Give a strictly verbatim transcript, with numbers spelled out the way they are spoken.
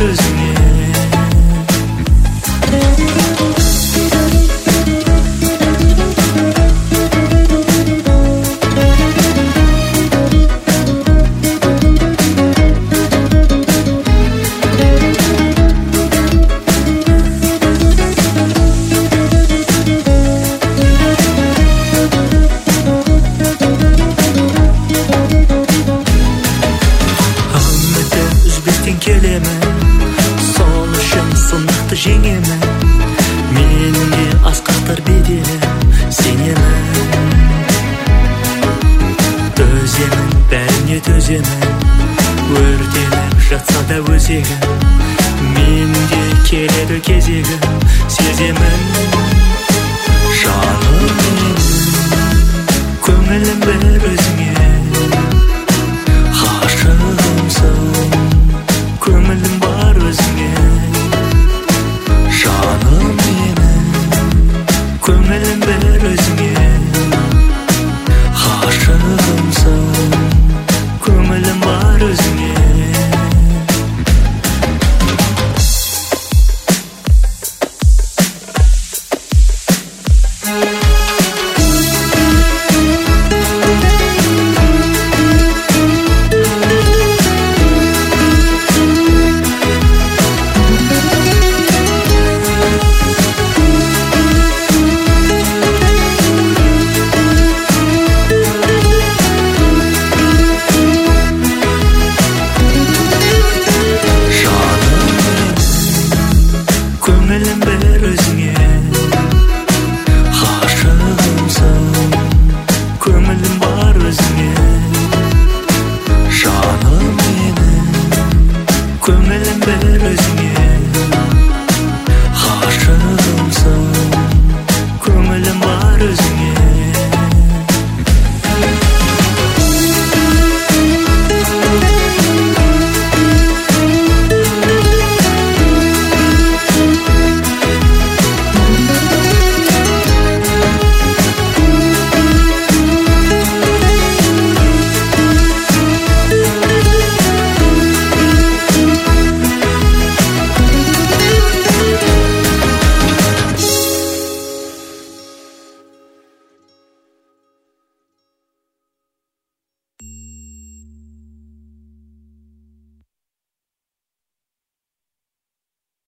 бар өзіңе. Сол үшін сынықты жеңемін, менде асқақтар беделі сенемін. Төземін, бәріне төземін, өртеніп жатса да өзегім, менде келеді кезегім, сеземін. Жаным менің, көңілім бір өзіңе, ғашығымсың, көңілім бар өзіңе. Жаным менің, көңілім бір өзіңе, ғашығымсың, көңілім бар өзіңе. Көңілім бір өзіңе, ғашығымсың, көңілім бар өзіңе. Жаным менің, көңілім бір өзіңе.